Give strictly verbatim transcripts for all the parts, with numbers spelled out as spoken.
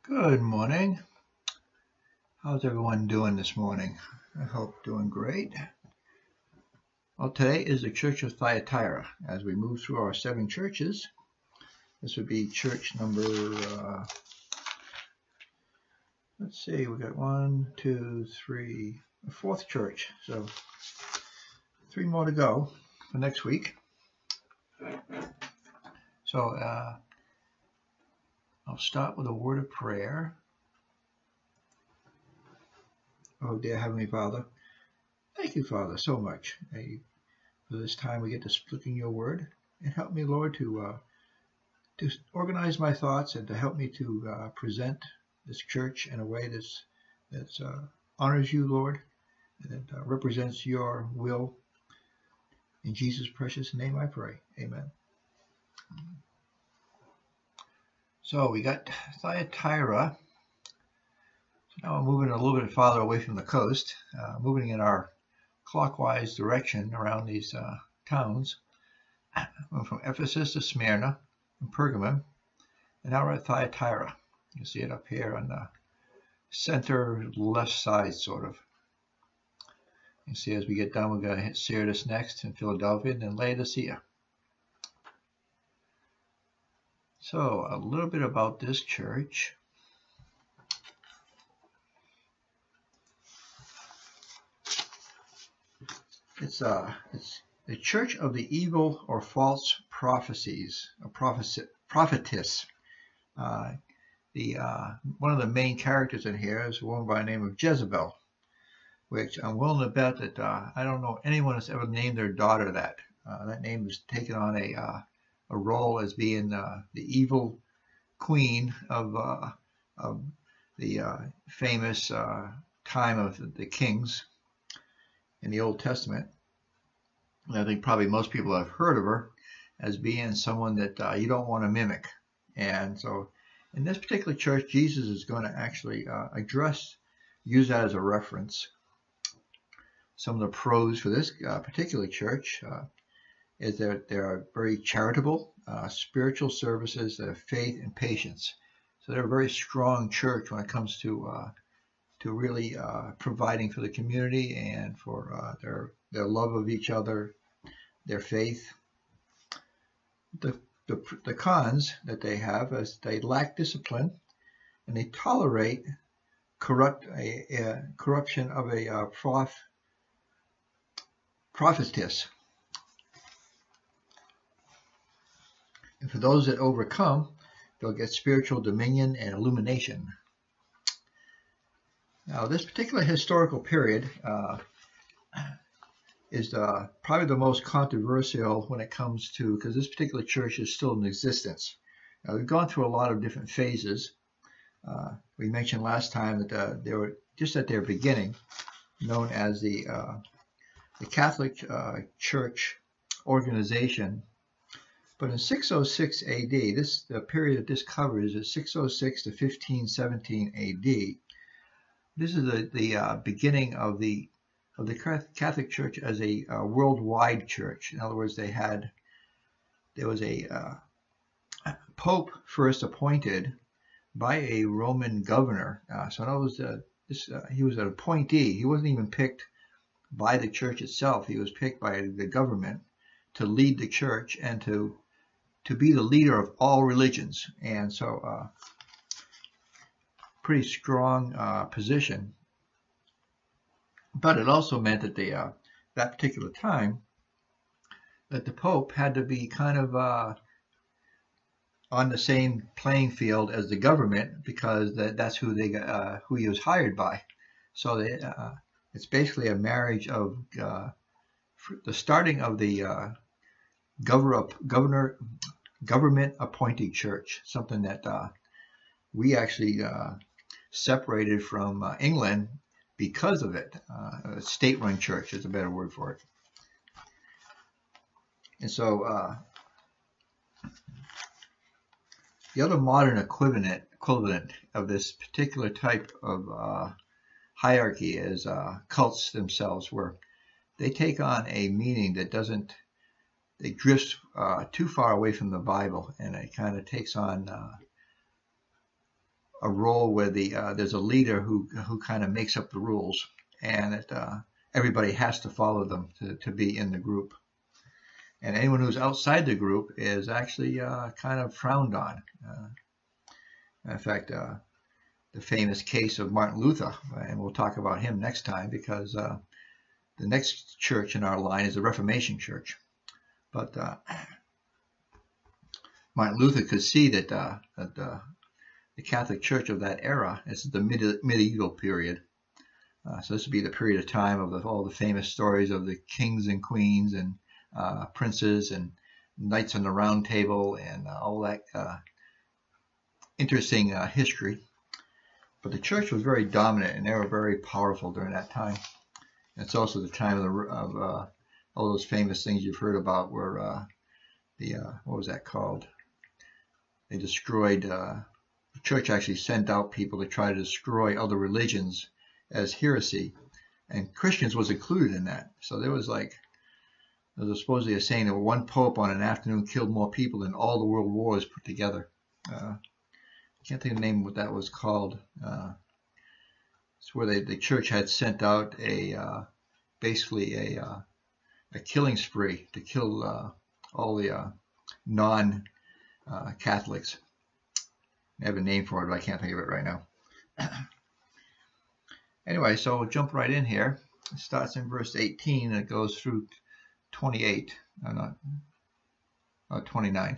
Good morning. How's everyone doing this morning? I hope doing great. Well, today is the Church of Thyatira. As we move through our seven churches, this would be church number, uh, let's see, we got one, two, three, a fourth church. So three more to go for next week. So uh, I'll start with a word of prayer. Oh, dear Heavenly Father, thank you, Father, so much uh, for this time we get to speak in your word. And help me, Lord, to uh, to organize my thoughts and to help me to uh, present this church in a way that's that uh, honors you, Lord, and that uh, represents your will. In Jesus' precious name I pray. Amen. So we got Thyatira. So now we're moving a little bit farther away from the coast, uh, moving in our clockwise direction around these uh, towns. Went from Ephesus to Smyrna and Pergamum, and now we're at Thyatira. You see it up here on the center left side, sort of. You see, as we get done, we're going to hit Sardis next, and Philadelphia, and then Laodicea. So, a little bit about this church. It's uh, it's the Church of the Evil or False Prophecies, a prophet, prophetess. Uh, the uh, one of the main characters in here is a woman by the name of Jezebel, which I'm willing to bet that uh, I don't know anyone that's ever named their daughter that. Uh, that name is taken on a uh, a role as being uh, the evil queen of uh, of the uh, famous uh, time of the kings in the Old Testament. And I think probably most people have heard of her as being someone that uh, you don't want to mimic. And so in this particular church, Jesus is going to actually uh, address, use that as a reference. Some of the pros for this uh, particular church uh, is that they are very charitable, uh, spiritual services, uh, faith, and patience. So they're a very strong church when it comes to uh, to really uh, providing for the community and for uh, their their love of each other, their faith. The, the the cons that they have is they lack discipline and they tolerate corrupt a, a corruption of a uh, prof, prophetess. And for those that overcome, they'll get spiritual dominion and illumination. Now, this particular historical period uh, is uh, probably the most controversial when it comes to, because this particular church is still in existence. Now, we've gone through a lot of different phases. Uh, we mentioned last time that uh, they were just at their beginning, known as the uh, the Catholic uh, Church organization. But in six oh six A D, this the period that this covers is six oh six to fifteen seventeen A D. This is the the uh, beginning of the of the Catholic Church as a uh, worldwide church. In other words, they had there was a uh, Pope first appointed by a Roman governor. Uh, so in other words, uh, this, uh, he was an appointee. He wasn't even picked by the church itself. He was picked by the government to lead the church and to to be the leader of all religions. And so, uh, pretty strong uh, position. But it also meant that the uh, that particular time that the Pope had to be kind of uh, on the same playing field as the government because that, that's who they uh, who he was hired by. So they, uh, it's basically a marriage of uh, the starting of the uh, governor governor government appointed church, something that uh, we actually uh, separated from uh, England because of it. Uh, a state-run church is a better word for it. And so uh, the other modern equivalent equivalent of this particular type of uh, hierarchy is uh, cults themselves, where they take on a meaning that doesn't, they drift uh, too far away from the Bible, and it kind of takes on uh, a role where the uh, there's a leader who who kind of makes up the rules, and it, uh, everybody has to follow them to, to be in the group. And anyone who's outside the group is actually uh, kind of frowned on. Uh, in fact, uh, the famous case of Martin Luther, and we'll talk about him next time, because uh, the next church in our line is the Reformation Church. But uh, Martin Luther could see that, uh, that uh, the Catholic Church of that era, this is the mid- medieval period. Uh, so this would be the period of time of the, all the famous stories of the kings and queens and uh, princes and knights on the round table and uh, all that uh, interesting uh, history. But the church was very dominant, and they were very powerful during that time. And it's also the time of, the, of uh, all those famous things you've heard about, where uh, the uh, what was that called? They destroyed. Uh, the church actually sent out people to try to destroy other religions as heresy, and Christians was included in that. So there was like, there was supposedly a saying that one pope on an afternoon killed more people than all the world wars put together. Uh, I can't think of the name of what that was called. Uh, it's where they, the church had sent out a uh, basically a uh, a killing spree to kill uh, all the uh, non-Catholics. Uh, I have a name for it, but I can't think of it right now. Anyway, so we'll jump right in here. It starts in verse eighteen and it goes through twenty-eight, uh, not, uh, twenty-nine.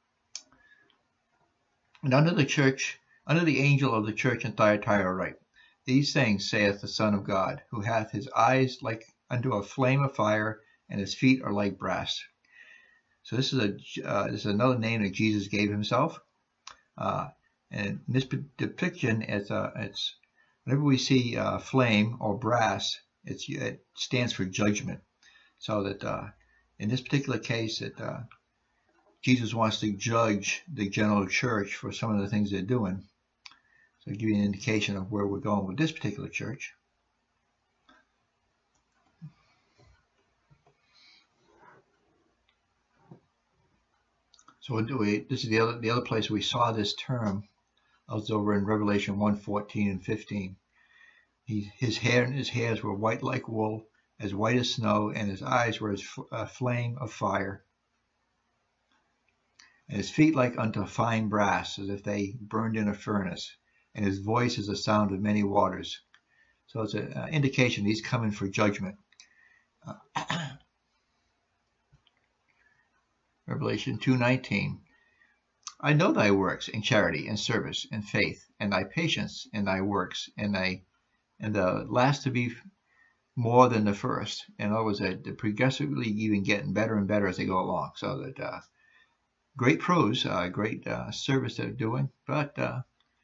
And under the church, under the angel of the church in Thyatira write, these things saith the Son of God, who hath his eyes like unto a flame of fire, and his feet are like brass. So this is a uh, this is another name that Jesus gave himself. Uh, and this depiction is uh, it's whenever we see uh, flame or brass, it's, it stands for judgment. So that uh, in this particular case, that uh, Jesus wants to judge the general church for some of the things they're doing. So I'll give you an indication of where we're going with this particular church. So we'll do it. This is the other the other place we saw this term. I was over in Revelation one fourteen and fifteen. He, his hair and his hairs were white like wool, as white as snow, and his eyes were as a flame of fire, and his feet like unto fine brass, as if they burned in a furnace, and his voice is the sound of many waters. So it's an uh, indication he's coming for judgment. Uh, Revelation two nineteen. I know thy works in charity and service and faith and thy patience and thy works and thy and the last to be more than the first. In other words, they're progressively even getting better and better as they go along. So that uh, great pros, uh, great uh, service they're doing, but uh,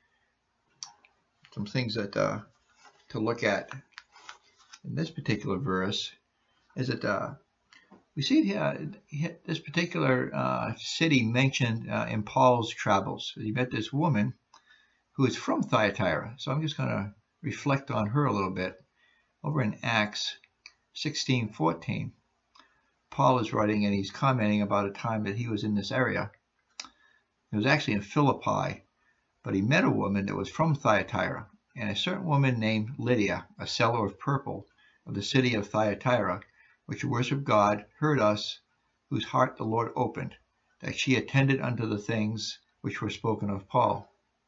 some things that uh, to look at in this particular verse is that uh, we see here this particular uh, city mentioned uh, in Paul's travels. He met this woman who is from Thyatira. So I'm just going to reflect on her a little bit. Over in Acts sixteen fourteen, Paul is writing and he's commenting about a time that he was in this area. It was actually in Philippi, but he met a woman that was from Thyatira, and a certain woman named Lydia, a seller of purple of the city of Thyatira, which worshiped God, heard us, whose heart the Lord opened, that she attended unto the things which were spoken of Paul.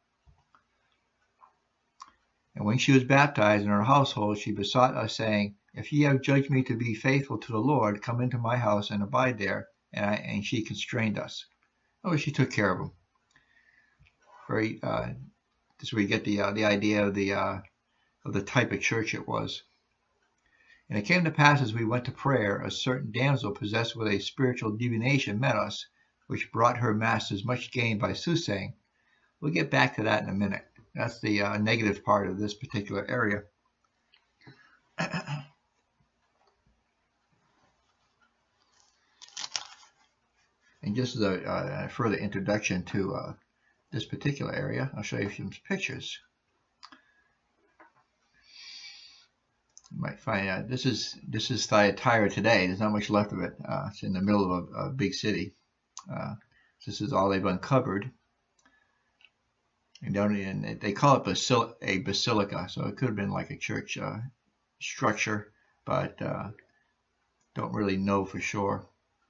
And when she was baptized in her household, she besought us, saying, If ye have judged me to be faithful to the Lord, come into my house and abide there. And, I, and she constrained us. Oh, she took care of them. Very. Uh, this is where you get the uh, the idea of the uh, of the type of church it was. And it came to pass as we went to prayer, a certain damsel possessed with a spiritual divination met us, which brought her masters much gain by soothsaying. We'll get back to that in a minute. That's the uh, negative part of this particular area. And just as a, a further introduction to uh, this particular area, I'll show you some pictures. You might find out this is this is Thyatira today. There's not much left of it. Uh, it's in the middle of a, a big city. Uh, this is all they've uncovered. And don't and they call it basil a basilica, so it could have been like a church uh, structure, but uh, don't really know for sure.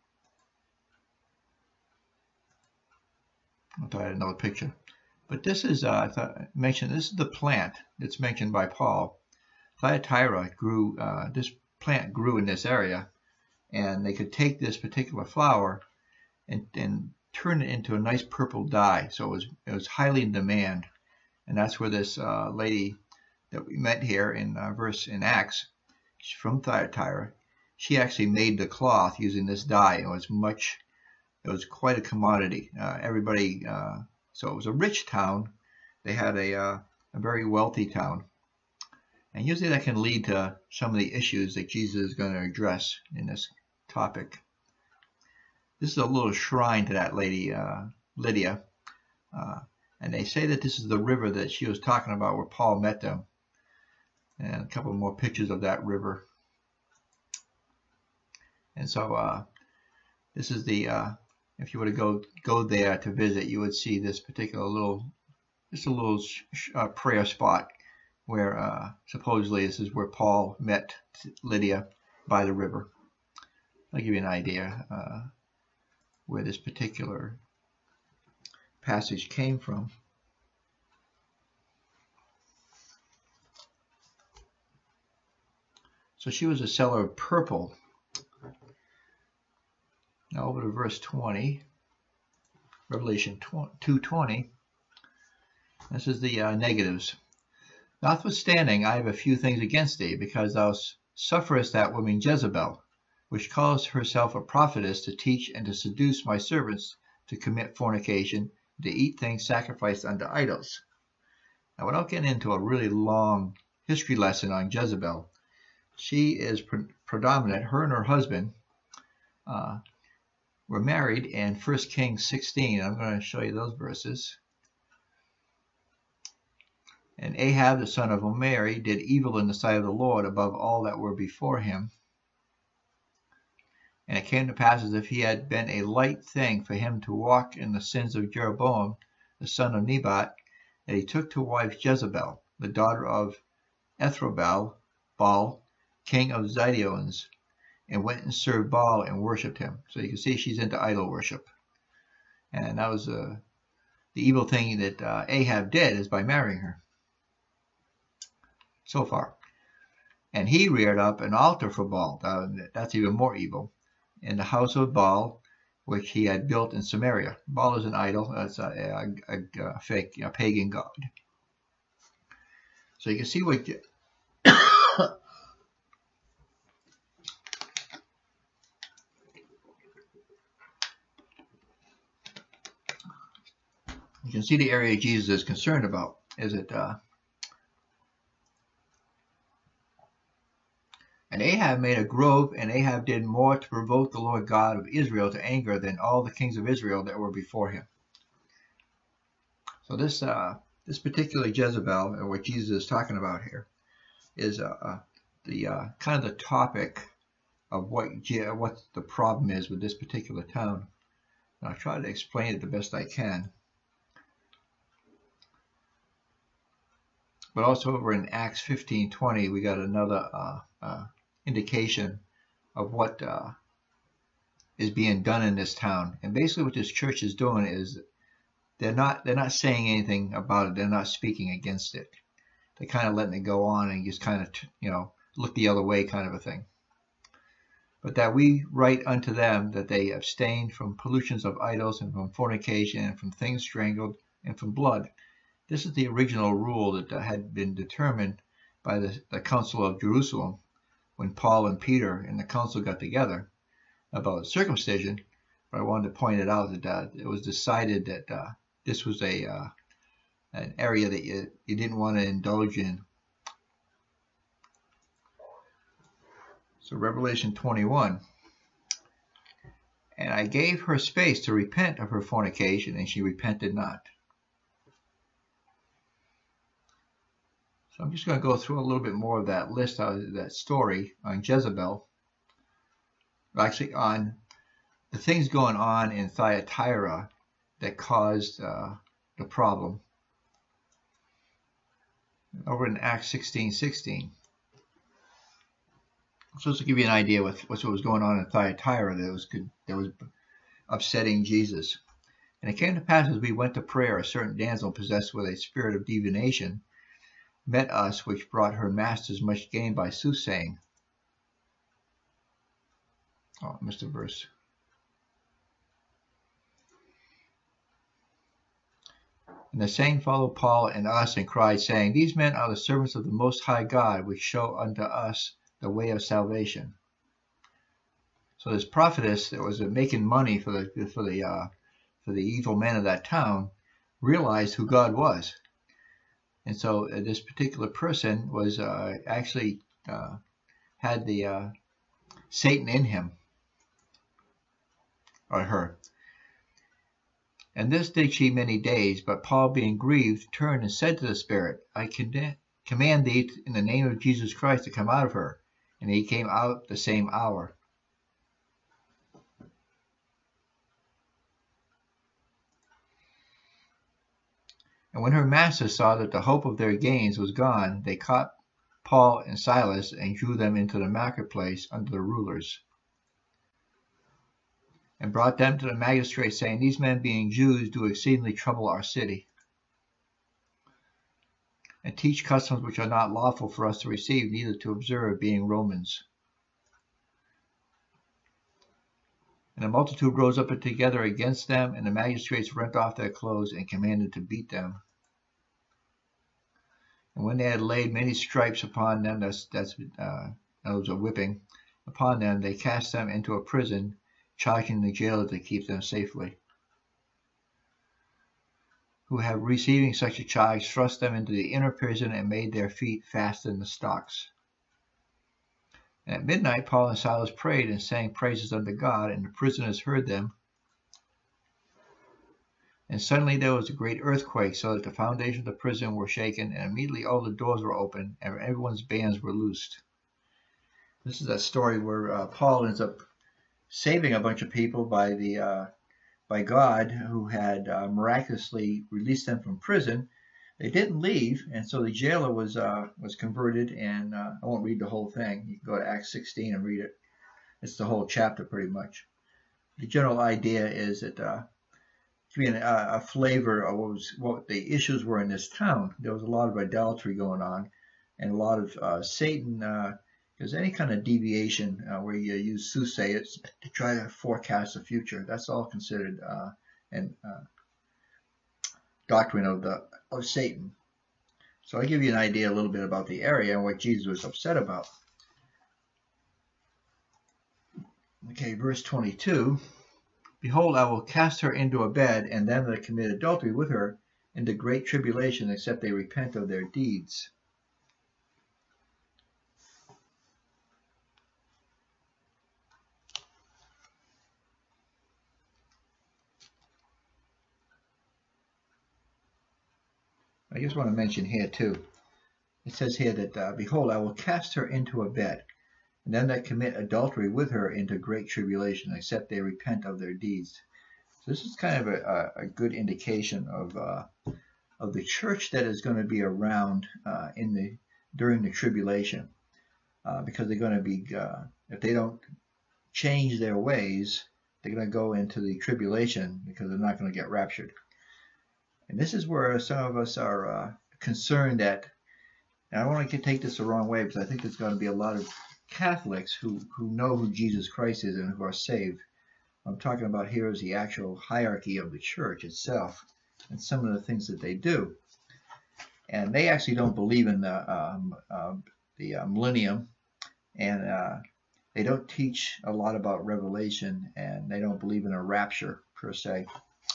I'll try another picture. But this is, uh, I thought, mentioned, this is the plant that's mentioned by Paul. Thyatira grew, uh, this plant grew in this area, and they could take this particular flower and, and turn it into a nice purple dye. So it was, it was highly in demand. And that's where this uh, lady that we met here in uh, verse in Acts, she's from Thyatira. She actually made the cloth using this dye. It was much, it was quite a commodity. Uh, everybody, uh, so it was a rich town. They had a, uh, a very wealthy town. And usually that can lead to some of the issues that Jesus is going to address in this topic. This is a little shrine to that lady, uh, Lydia. Uh, and they say that this is the river that she was talking about where Paul met them. And a couple more pictures of that river. And so uh, this is the, uh, if you were to go go there to visit, you would see this particular little, just a little uh, prayer spot where uh, supposedly this is where Paul met Lydia by the river. I'll give you an idea uh, where this particular passage came from. So she was a seller of purple. Now over to verse twenty, Revelation two twenty. This is the uh, negatives. Notwithstanding, I have a few things against thee, because thou sufferest that woman Jezebel, which calls herself a prophetess, to teach and to seduce my servants to commit fornication, to eat things sacrificed unto idols. Now, without getting into a really long history lesson on Jezebel, she is pre predominant. Her and her husband uh, were married in First Kings sixteen. I'm going to show you those verses. And Ahab, the son of Omri, did evil in the sight of the Lord above all that were before him. And it came to pass, as if he had been a light thing for him to walk in the sins of Jeroboam, the son of Nebat, that he took to wife Jezebel, the daughter of Ethrobaal, Baal, king of Zidonians, and went and served Baal and worshipped him. So you can see she's into idol worship. And that was uh, the evil thing that uh, Ahab did, is by marrying her. So far. And he reared up an altar for Baal. Uh, that's even more evil. In the house of Baal, which he had built in Samaria. Baal is an idol. That's a, a, a, a fake, a pagan god. So you can see what... You can see the area Jesus is concerned about. Is it... Uh, And Ahab made a grove, and Ahab did more to provoke the Lord God of Israel to anger than all the kings of Israel that were before him. So this uh, this particular Jezebel, and what Jesus is talking about here, is uh, uh, the uh, kind of the topic of what what the problem is with this particular town. And I'll try to explain it the best I can. But also over in Acts fifteen twenty, we got another uh, uh, indication of what uh, is being done in this town. And basically what this church is doing is they're not they're not saying anything about it. They're not speaking against it. They're kind of letting it go on and just kind of, you know, look the other way kind of a thing. But that we write unto them that they abstain from pollutions of idols and from fornication and from things strangled and from blood. This is the original rule that had been determined by the, the Council of Jerusalem when Paul and Peter and the council got together about circumcision. But I wanted to point it out that uh, it was decided that uh, this was a uh, an area that you, you didn't want to indulge in. So Revelation twenty-one. And I gave her space to repent of her fornication, and she repented not. So I'm just going to go through a little bit more of that list, of that story on Jezebel. Actually, on the things going on in Thyatira that caused uh, the problem. over in Acts sixteen sixteen. So just to give you an idea with what was going on in Thyatira that was good, that was upsetting Jesus. And it came to pass as we went to prayer, a certain damsel possessed with a spirit of divination met us, which brought her masters much gain by soothsaying. Oh, I missed a verse. And the saying followed Paul and us, and cried, saying, These men are the servants of the Most High God, which show unto us the way of salvation. So this prophetess that was making money for the for the uh, for the evil men of that town realized who God was, and so uh, this particular person was uh, actually uh, had the uh, Satan in him or her. And this did she many days, but Paul, being grieved, turned and said to the spirit, I command thee in the name of Jesus Christ to come out of her. And he came out the same hour. And when her masters saw that the hope of their gains was gone, they caught Paul and Silas and drew them into the marketplace under the rulers, and brought them to the magistrates, saying, These men, being Jews, do exceedingly trouble our city, and teach customs which are not lawful for us to receive, neither to observe, being Romans. And the multitude rose up together against them, and the magistrates rent off their clothes and commanded to beat them. And when they had laid many stripes upon them, that's, that's uh, that was a whipping, upon them, they cast them into a prison, charging the jailer to keep them safely. Who have receiving such a charge, thrust them into the inner prison and made their feet fast in the stocks. And at midnight Paul and Silas prayed and sang praises unto God, and the prisoners heard them. And suddenly there was a great earthquake, so that the foundations of the prison were shaken, and immediately all the doors were opened, and everyone's bands were loosed. This is a story where uh, Paul ends up saving a bunch of people by the uh, by God, who had uh, miraculously released them from prison. They didn't leave, and so the jailer was uh, was converted. And uh, I won't read the whole thing. You can go to Acts sixteen and read it. It's the whole chapter pretty much. The general idea is that uh, to be an, uh, a flavor of what was what the issues were in this town. There was a lot of adultery going on, and a lot of uh, Satan. Uh, Because any kind of deviation uh, where you use soothsayers to try to forecast the future, that's all considered uh, an uh, doctrine of the of Satan. So I give you an idea a little bit about the area and what Jesus was upset about. Okay, verse twenty-two. Behold, I will cast her into a bed, and them that commit adultery with her into great tribulation, except they repent of their deeds. I just want to mention here too, it says here that, uh, behold, I will cast her into a bed, and them that commit adultery with her into great tribulation, except they repent of their deeds. So this is kind of a, a good indication of uh, of the church that is going to be around uh, in the during the tribulation, uh, because they're going to be, uh, if they don't change their ways, they're going to go into the tribulation because they're not going to get raptured. And this is where some of us are uh, concerned that, and I don't want to take this the wrong way, because I think there's going to be a lot of Catholics who, who know who Jesus Christ is and who are saved. What I'm talking about here is the actual hierarchy of the church itself and some of the things that they do. And they actually don't believe in the, um, uh, the uh, millennium, and uh, they don't teach a lot about Revelation, and they don't believe in a rapture per se.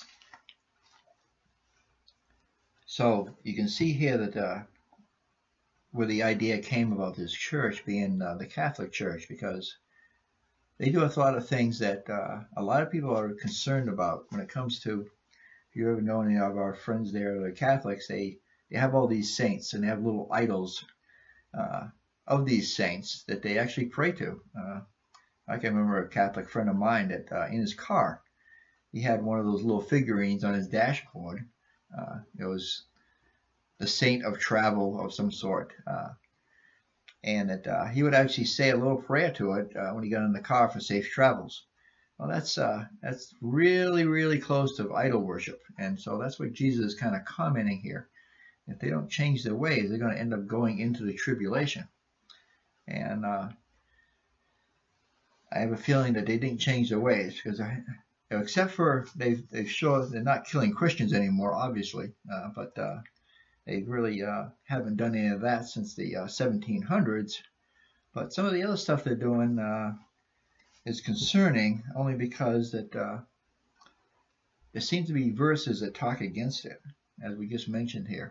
So you can see here that uh, where the idea came about this church being uh, the Catholic Church, because they do a lot of things that uh, a lot of people are concerned about when it comes to, if you ever know any of our friends there that are Catholics, they, they have all these saints, and they have little idols uh, of these saints that they actually pray to. Uh, I can remember a Catholic friend of mine that uh, in his car, he had one of those little figurines on his dashboard. Uh, it was the saint of travel of some sort. Uh, and that uh, he would actually say a little prayer to it uh, when he got in the car for safe travels. Well, that's uh, that's really, really close to idol worship. And so that's what Jesus is kind of commenting here. If they don't change their ways, they're going to end up going into the tribulation. And uh, I have a feeling that they didn't change their ways because, I, except for they've they've shown they're not killing Christians anymore, obviously, uh, but uh, they really uh, haven't done any of that since the uh, seventeen hundreds. But some of the other stuff they're doing uh, is concerning, only because that uh, there seems to be verses that talk against it, as we just mentioned here.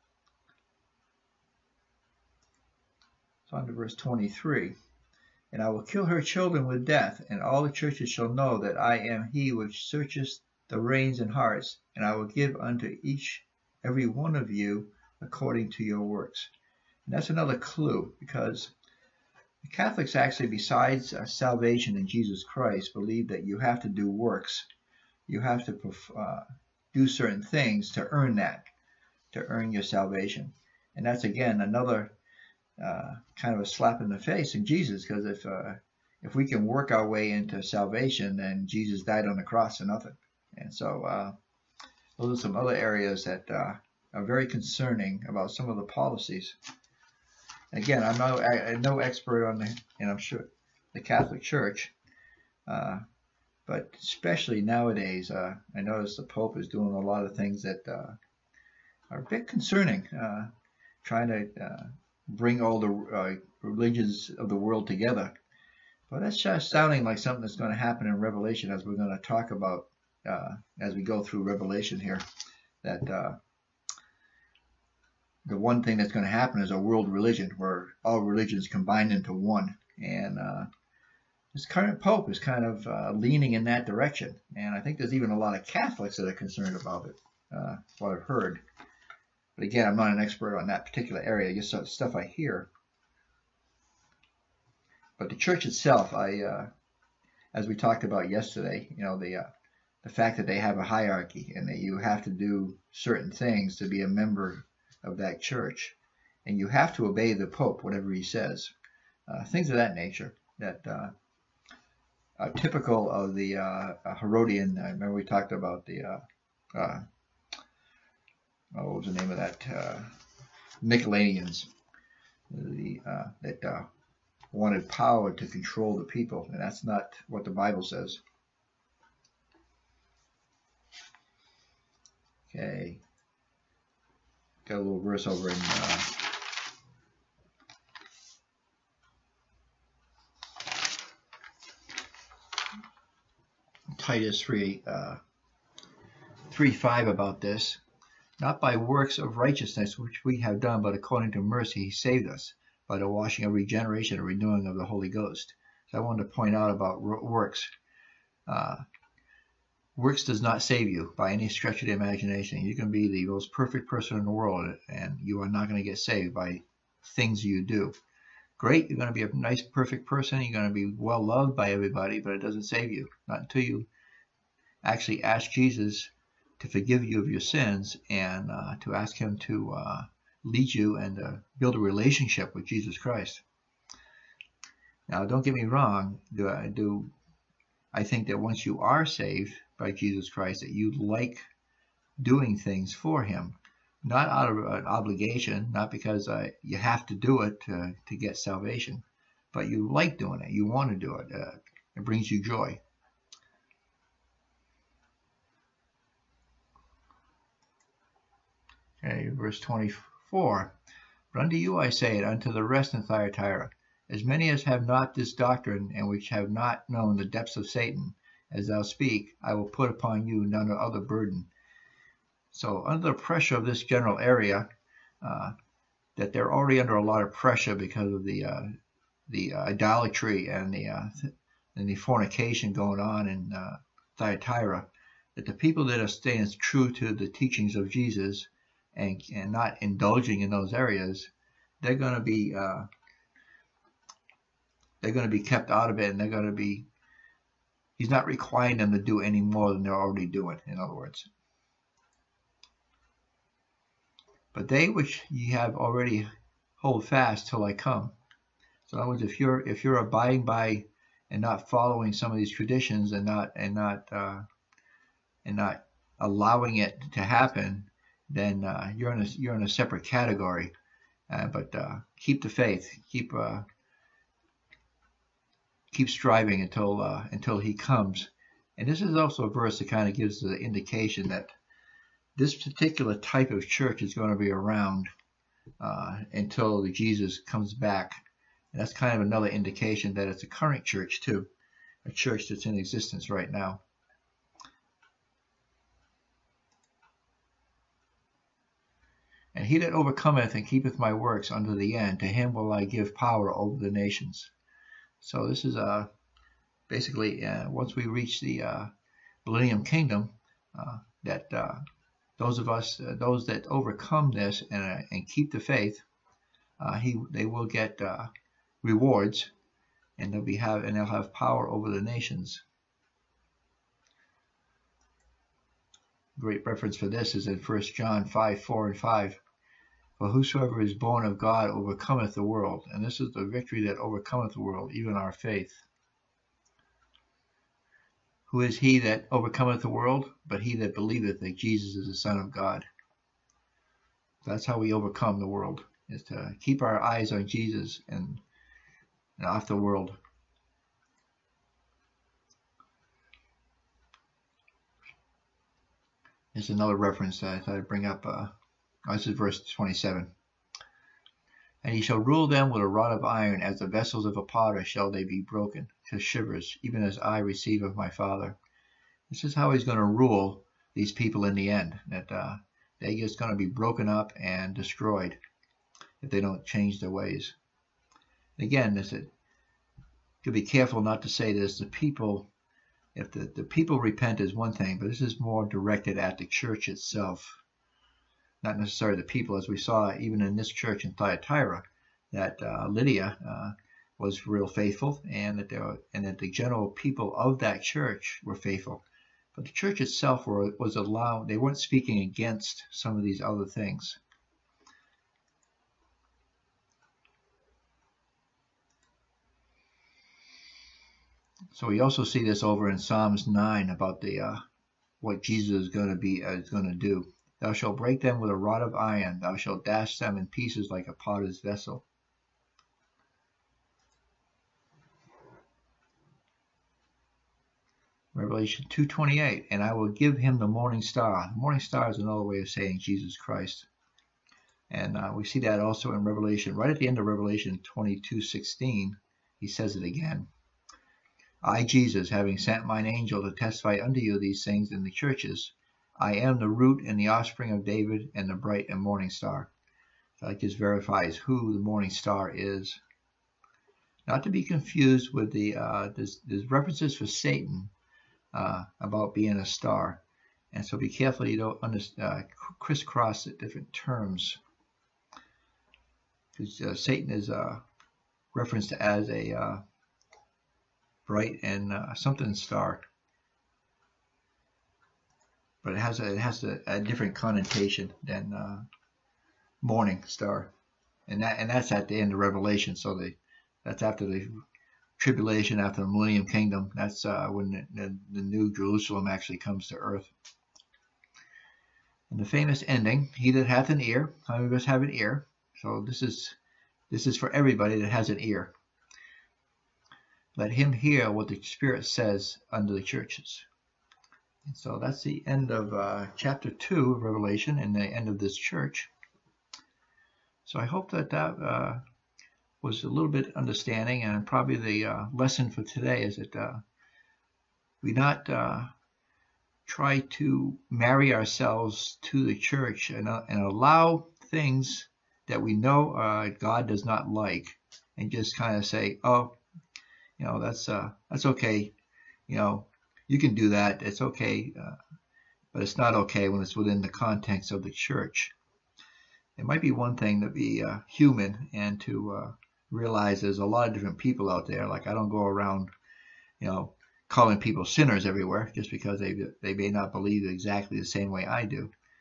So on to verse twenty-three. And I will kill her children with death, and all the churches shall know that I am he which searcheth the reins and hearts, and I will give unto each every one of you according to your works. And that's another clue, because the Catholics actually, besides uh, salvation in Jesus Christ, believe that you have to do works. You have to uh, do certain things to earn that, to earn your salvation. And that's, again, another uh, kind of a slap in the face in Jesus, because if uh, if we can work our way into salvation, then Jesus died on the cross for nothing. And so uh, those are some other areas that uh, are very concerning about some of the policies. Again, I'm no, I'm no expert on the, and I'm sure the Catholic Church, uh, but especially nowadays, uh, I notice the Pope is doing a lot of things that uh, are a bit concerning, uh, trying to uh, bring all the uh, religions of the world together. But that's just sounding like something that's going to happen in Revelation, as we're going to talk about uh, as we go through Revelation here, that uh, the one thing that's going to happen is a world religion where all religions combine into one. And uh, this current Pope is kind of uh, leaning in that direction. And I think there's even a lot of Catholics that are concerned about it, uh, what I've heard. But again, I'm not an expert on that particular area, just stuff I hear. But the church itself, I, uh, as we talked about yesterday, you know, the uh, the fact that they have a hierarchy and that you have to do certain things to be a member of that church, and you have to obey the Pope, whatever he says, uh, things of that nature that uh, are typical of the uh, Herodian. I remember we talked about the uh, uh, oh, what was the name of that? Uh, Nicolaitans, the uh, that uh, wanted power to control the people, and that's not what the Bible says. Okay, got a little verse over in uh, Titus three, uh, three five about this. Not by works of righteousness which we have done, but according to mercy he saved us, by the washing of regeneration and renewing of the Holy Ghost. So I wanted to point out about works. Uh, works does not save you by any stretch of the imagination. You can be the most perfect person in the world, and you are not going to get saved by things you do. Great, you're going to be a nice, perfect person. You're going to be well loved by everybody, but it doesn't save you. Not until you actually ask Jesus to forgive you of your sins and uh, to ask him to uh, lead you and uh, build a relationship with Jesus Christ. Now, don't get me wrong. Do I do? I think that once you are saved by Jesus Christ, that you like doing things for him, not out of an obligation, not because uh, you have to do it to, to get salvation, but you like doing it. You want to do it. Uh, it brings you joy. Okay, verse twenty-four. But unto you I say it, unto the rest in Thyatira, as many as have not this doctrine, and which have not known the depths of Satan, as thou speak, I will put upon you none other burden. So under the pressure of this general area, uh, that they're already under a lot of pressure because of the uh, the uh, idolatry and the uh, and the fornication going on in uh, Thyatira, that the people that are staying true to the teachings of Jesus and and not indulging in those areas, they're going to be uh, they're going to be kept out of it, and they're going to be. He's not requiring them to do any more than they're already doing. In other words. but they which ye have already hold fast till I come. So in other words, if you're if you're abiding by and not following some of these traditions and not and not uh, and not allowing it to happen, then uh, you're in a you're in a separate category. Uh, but uh, keep the faith, keep uh, keep striving until uh, until He comes. And this is also a verse that kind of gives the indication that this particular type of church is going to be around uh, until the Jesus comes back. And that's kind of another indication that it's a current church too, a church that's in existence right now. And he that overcometh and keepeth my works unto the end, to him will I give power over the nations. So this is uh, basically uh, once we reach the uh, millennium kingdom, uh, that uh, those of us, uh, those that overcome this and uh, and keep the faith, uh, he they will get uh, rewards, and they'll be have and they'll have power over the nations. Great reference for this is in First John five, four and five. For whosoever is born of God overcometh the world, and this is the victory that overcometh the world, even our faith. Who is he that overcometh the world? But he that believeth that Jesus is the Son of God. That's how we overcome the world, is to keep our eyes on Jesus and, and off the world. There's another reference that I thought I'd bring up. Uh, oh, this is verse twenty-seven. And he shall rule them with a rod of iron, as the vessels of a potter shall they be broken to shivers, even as I receive of my Father. This is how he's going to rule these people in the end, that uh, they're just going to be broken up and destroyed if they don't change their ways. Again, this it to be careful not to say this. The people, if the, the people repent is one thing, but this is more directed at the church itself, not necessarily the people, as we saw even in this church in Thyatira, that uh, Lydia uh, was real faithful, and that there were, and that the general people of that church were faithful. But the church itself were, was allowed; they weren't speaking against some of these other things. So we also see this over in Psalms nine about the uh, what Jesus is going to be uh, is going to do. Thou shalt break them with a rod of iron; thou shalt dash them in pieces like a potter's vessel. Revelation two twenty-eight, and I will give him the morning star. The morning star is another way of saying Jesus Christ. And uh, we see that also in Revelation, right at the end of Revelation twenty-two sixteen, he says it again. I, Jesus, having sent mine angel to testify unto you these things in the churches, I am the root and the offspring of David and the bright and morning star. So that just verifies who the morning star is. Not to be confused with the, uh, there's, there's references for Satan uh, about being a star. And so be careful you don't under, uh, crisscross at different terms. Because uh, Satan is uh, referenced as a uh, bright and uh, something star. But it has a, it has a, a different connotation than uh, morning star, and that and that's at the end of Revelation. So the that's after the tribulation, after the millennium kingdom. That's uh, when the, the, the new Jerusalem actually comes to earth. And the famous ending: "He that hath an ear, how many of us have an ear?" So this is this is for everybody that has an ear. Let him hear what the Spirit says unto the churches. And so that's the end of uh, chapter two of Revelation and the end of this church. So I hope that that uh, was a little bit understanding, and probably the uh, lesson for today is that uh, we not uh, try to marry ourselves to the church and, uh, and allow things that we know uh, God does not like, and just kind of say, oh, you know, that's uh, that's okay, you know, you can do that, it's okay, uh, but it's not okay when it's within the context of the church. It might be one thing to be uh, human and to uh, realize there's a lot of different people out there. Like, I don't go around, you know, calling people sinners everywhere just because they they may not believe exactly the same way I do.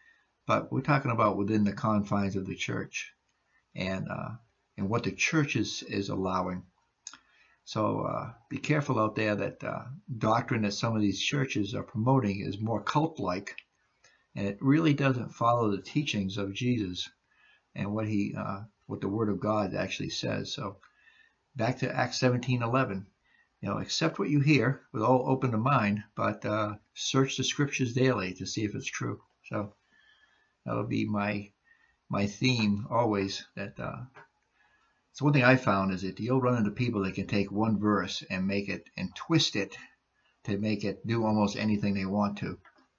but we're talking about within the confines of the church, and uh, and what the church is, is allowing. So uh, be careful out there that uh, doctrine that some of these churches are promoting is more cult-like, and it really doesn't follow the teachings of Jesus and what he, uh, what the Word of God actually says. So back to Acts seventeen eleven. You know, accept what you hear with all open mind, but uh, search the Scriptures daily to see if it's true. So that'll be my my theme always. That uh, so one thing I found is that you'll run into people that can take one verse and make it and twist it to make it do almost anything they want to.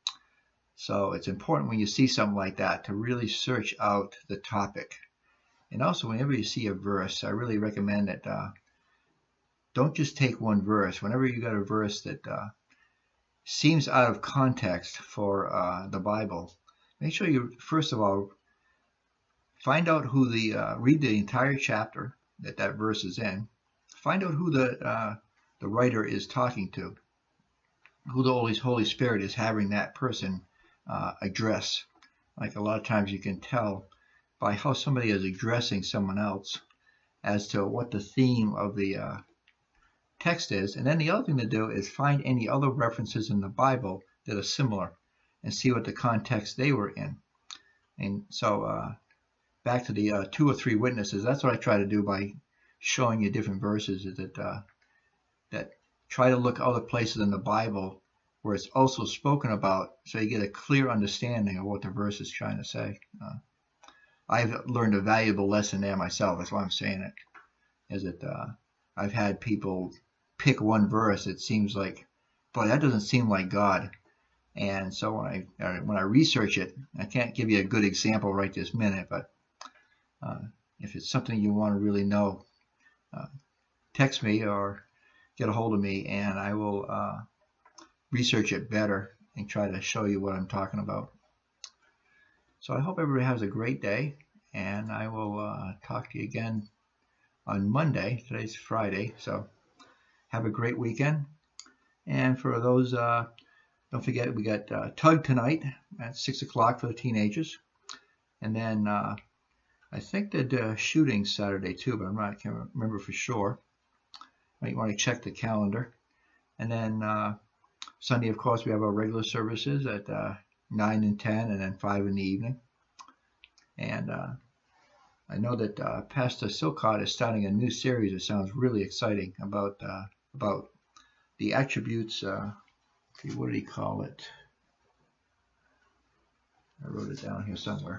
So it's important when you see something like that to really search out the topic. And also, whenever you see a verse, I really recommend that uh, don't just take one verse. Whenever you got a verse that uh, seems out of context for uh, the Bible, make sure you, first of all, find out who the, uh, read the entire chapter that that verse is in. Find out who the uh, the writer is talking to, who the Holy, Holy Spirit is having that person uh, address. Like a lot of times you can tell by how somebody is addressing someone else as to what the theme of the uh, text is. And then the other thing to do is find any other references in the Bible that are similar and see what the context they were in. And so uh, back to the uh, two or three witnesses, that's what I try to do by showing you different verses, is that, uh, that try to look other places in the Bible where it's also spoken about so you get a clear understanding of what the verse is trying to say. Uh, I've learned a valuable lesson there myself. That's why I'm saying it, is that uh, I've had people pick one verse that seems like, boy, that doesn't seem like God. And so when I uh, when I research it, I can't give you a good example right this minute, but uh, if it's something you want to really know, uh, text me or get a hold of me, and I will uh, research it better and try to show you what I'm talking about. So I hope everybody has a great day, and I will uh, talk to you again on Monday. Today's Friday, so have a great weekend. And for those, uh, don't forget, we got uh, Tug tonight at six o'clock for the teenagers. And then uh, I think that uh, shooting Saturday too, but I'm not, I can't remember for sure. Might want to check the calendar. And then uh, Sunday, of course, we have our regular services at uh, nine and ten, and then five in the evening. And uh, I know that uh, Pastor Silcott is starting a new series that sounds really exciting about uh, about the attributes. Uh, see, what did he call it? I wrote it down here somewhere.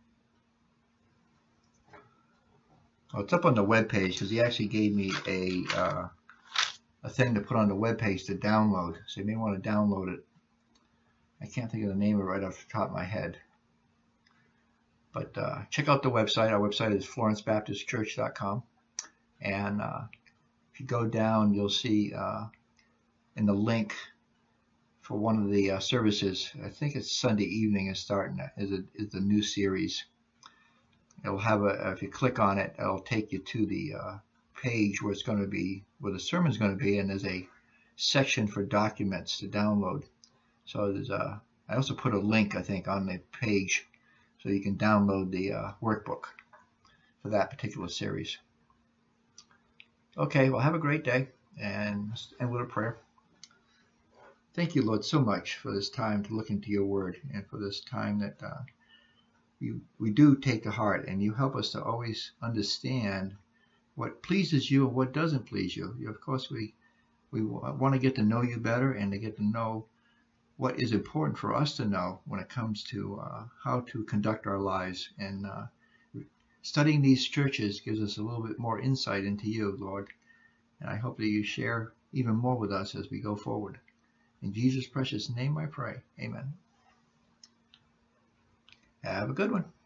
Oh, it's up on the web page because he actually gave me a uh, a thing to put on the web page to download. So you may want to download it. I can't think of the name of it right off the top of my head. But uh, check out the website. Our website is florence baptist church dot com. And uh, if you go down, you'll see uh, in the link for one of the uh, services, I think it's Sunday evening is starting, is, a, is the new series. It'll have a, if you click on it, it'll take you to the uh, page where it's going to be, where the sermon's going to be, and there's a section for documents to download. So there's a, I also put a link, I think, on the page so you can download the uh, workbook for that particular series. Okay, well, have a great day, and end with a prayer. Thank you, Lord, so much for this time to look into your word, and for this time that uh, we, we do take to heart, and you help us to always understand what pleases you and what doesn't please you. you of course, we, we want to get to know you better and to get to know what is important for us to know when it comes to uh, how to conduct our lives. And uh, studying these churches gives us a little bit more insight into you, Lord. And I hope that you share even more with us as we go forward. In Jesus' precious name I pray. Amen. Have a good one.